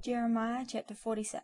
Jeremiah chapter 46.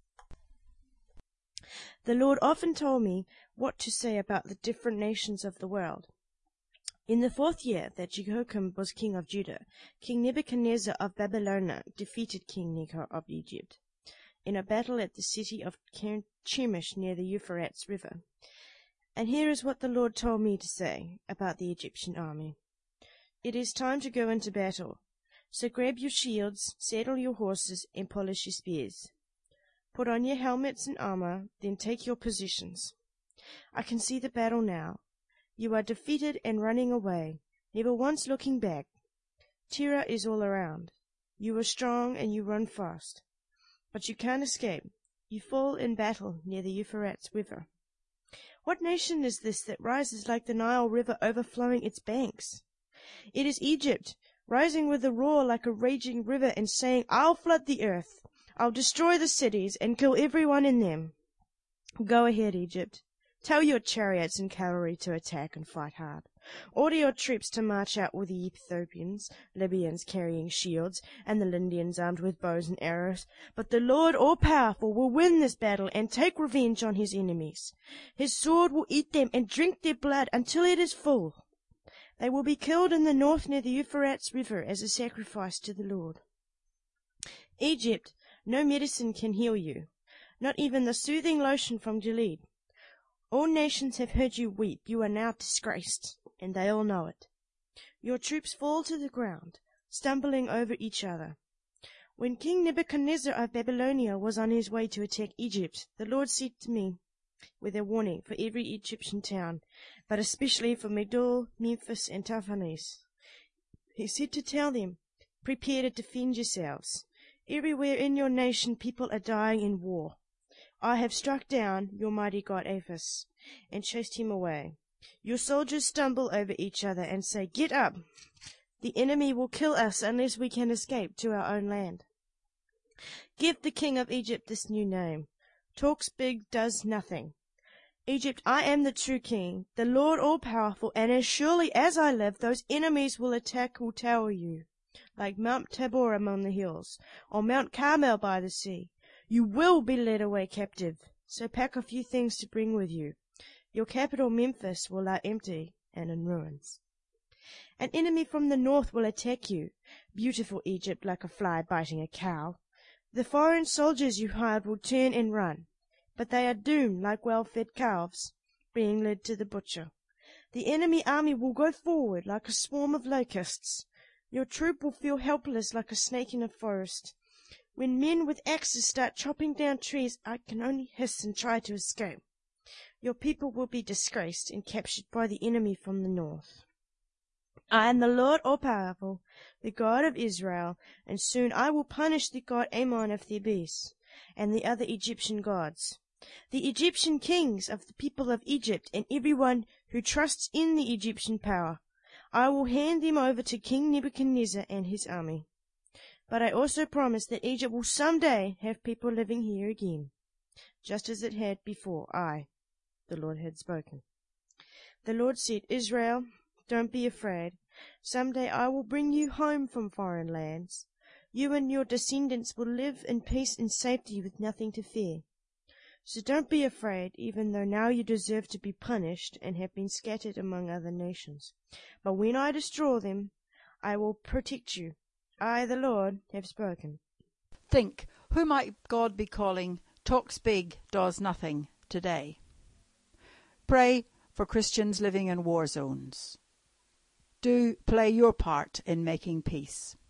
The Lord often told me what to say about the different nations of the world. In the 4th year that Jehoiakim was king of Judah, King Nebuchadnezzar of Babylon defeated King Necho of Egypt in a battle at the city of Chemish near the Euphrates River. And here is what the Lord told me to say about the Egyptian army. It is time to go into battle. So grab your shields, saddle your horses, and polish your spears. Put on your helmets and armor, then take your positions. I can see the battle now. You are defeated and running away, never once looking back. Terror is all around. You are strong and you run fast. But you can't escape. You fall in battle near the Euphrates River. What nation is this that rises like the Nile River overflowing its banks? It is Egypt, rising with a roar like a raging river and saying, I'll flood the earth. I'll destroy the cities and kill everyone in them. Go ahead, Egypt. Tell your chariots and cavalry to attack and fight hard. Order your troops to march out with the Ethiopians, Libyans carrying shields, and the Lydians armed with bows and arrows. But the Lord all-powerful will win this battle and take revenge on his enemies. His sword will eat them and drink their blood until it is full. They will be killed in the north near the Euphrates River as a sacrifice to the Lord. Egypt, no medicine can heal you, not even the soothing lotion from Gilead. All nations have heard you weep. You are now disgraced, and they all know it. Your troops fall to the ground, stumbling over each other. When King Nebuchadnezzar of Babylonia was on his way to attack Egypt, the Lord said to me, with a warning for every Egyptian town, but especially for Megiddo, Memphis, and Tahpanhes. He said to tell them, prepare to defend yourselves. Everywhere in your nation people are dying in war. I have struck down your mighty god Apis, and chased him away. Your soldiers stumble over each other and say, Get up! The enemy will kill us unless we can escape to our own land. Give the king of Egypt this new name. Talks big, does nothing. Egypt, I am the true king, the Lord all-powerful, and as surely as I live, those enemies will tower you, like Mount Tabor among the hills, or Mount Carmel by the sea. You will be led away captive, so pack a few things to bring with you. Your capital, Memphis, will lie empty and in ruins. An enemy from the north will attack you, beautiful Egypt, like a fly biting a cow. The foreign soldiers you hired will turn and run, but they are doomed like well-fed calves, being led to the butcher. The enemy army will go forward like a swarm of locusts. Your troop will feel helpless like a snake in a forest. When men with axes start chopping down trees, I can only hiss and try to escape. Your people will be disgraced and captured by the enemy from the north. I am the Lord all-powerful, the God of Israel, and soon I will punish the god Amon of Thebes, and the other Egyptian gods, the Egyptian kings of the people of Egypt, and everyone who trusts in the Egyptian power. I will hand them over to King Nebuchadnezzar and his army. But I also promise that Egypt will someday have people living here again, just as it had before the Lord, had spoken. The Lord said, Israel, don't be afraid. Someday I will bring you home from foreign lands. You and your descendants will live in peace and safety with nothing to fear. So don't be afraid, even though now you deserve to be punished and have been scattered among other nations. But when I destroy them, I will protect you. I, the Lord, have spoken. Think, who might God be calling talks big, does nothing today? Pray for Christians living in war zones. Do play your part in making peace.